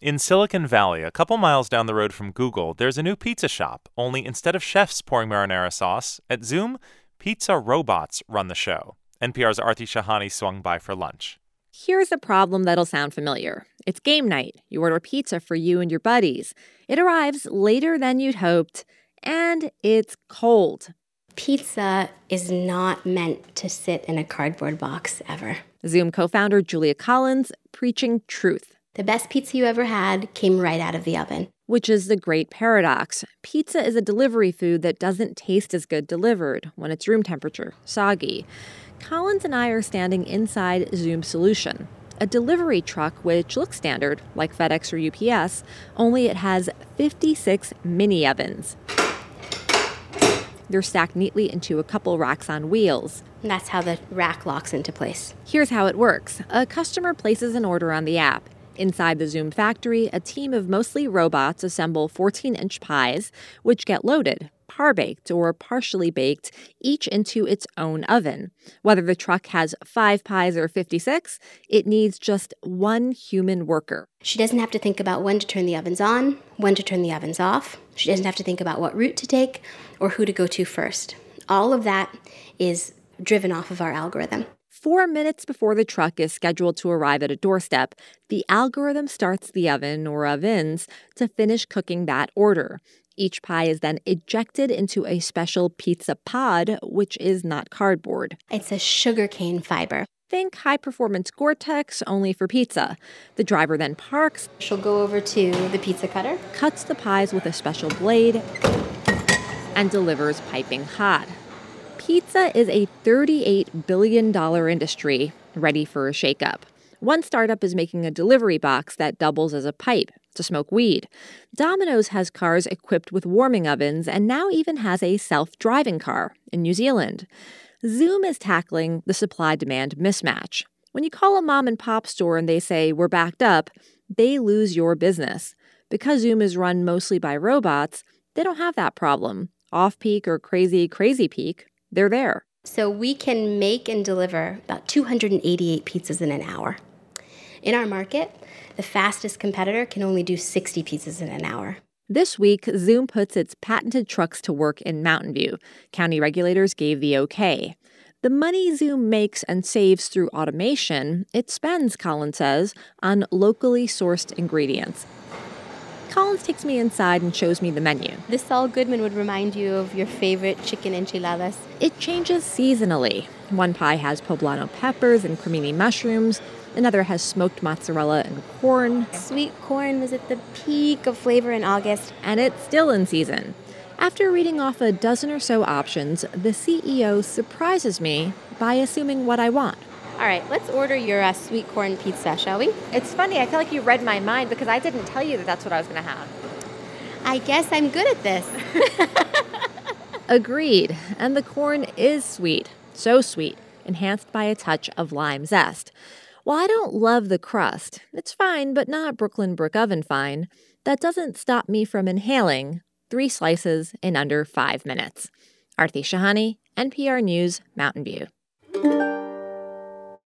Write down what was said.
In Silicon Valley, a couple miles down the road from Google, there's a new pizza shop, only instead of chefs pouring marinara sauce, at Zoom, pizza robots run the show. NPR's Aarti Shahani swung by for lunch. Here's a problem that'll sound familiar. It's game night. You order pizza for you and your buddies. It arrives later than you'd hoped, and it's cold. Pizza is not meant to sit in a cardboard box ever. Zoom co-founder Julia Collins preaching truth. The best pizza you ever had came right out of the oven. Which is the great paradox. Pizza is a delivery food that doesn't taste as good delivered when it's room temperature, soggy. Collins and I are standing inside Zoom's solution, a delivery truck which looks standard, like FedEx or UPS, only it has 56 mini ovens. They're stacked neatly into a couple racks on wheels. And that's how the rack locks into place. Here's how it works. A customer places an order on the app. Inside the Zoom factory, a team of mostly robots assemble 14-inch pies, which get loaded, par-baked or partially baked, each into its own oven. Whether the truck has 5 pies or 56, it needs just one human worker. She doesn't have to think about when to turn the ovens on, when to turn the ovens off. She doesn't have to think about what route to take or who to go to first. All of that is driven off of our algorithm. 4 minutes before the truck is scheduled to arrive at a doorstep, the algorithm starts the oven or ovens to finish cooking that order. Each pie is then ejected into a special pizza pod, which is not cardboard. It's a sugarcane fiber. Think high-performance Gore-Tex, only for pizza. The driver then parks. She'll go over to the pizza cutter, Cuts the pies with a special blade, and delivers piping hot. Pizza is a $38 billion industry ready for a shakeup. One startup is making a delivery box that doubles as a pipe to smoke weed. Domino's has cars equipped with warming ovens and now even has a self-driving car in New Zealand. Zoom is tackling the supply-demand mismatch. When you call a mom-and-pop store and they say, "We're backed up," they lose your business. Because Zoom is run mostly by robots, they don't have that problem. Off-peak or crazy peak, they're there. So we can make and deliver about 288 pizzas in an hour. In our market, the fastest competitor can only do 60 pizzas in an hour. This week, Zoom puts its patented trucks to work in Mountain View. County regulators gave the okay. The money Zoom makes and saves through automation, it spends, Collins says, on locally sourced ingredients. Collins takes me inside and shows me the menu. This Saul Goodman would remind you of your favorite chicken enchiladas. It changes seasonally. One pie has poblano peppers and cremini mushrooms. Another has smoked mozzarella and corn. Sweet corn was at the peak of flavor in August. And it's still in season. After reading off a dozen or so options, the CEO surprises me by assuming what I want. All right, let's order your sweet corn pizza, shall we? It's funny, I feel like you read my mind because I didn't tell you that that's what I was going to have. I guess I'm good at this. Agreed. And the corn is sweet. So sweet. Enhanced by a touch of lime zest. While I don't love the crust, it's fine, but not Brooklyn brick oven fine, that doesn't stop me from inhaling 3 slices in under 5 minutes. Aarti Shahani, NPR News, Mountain View.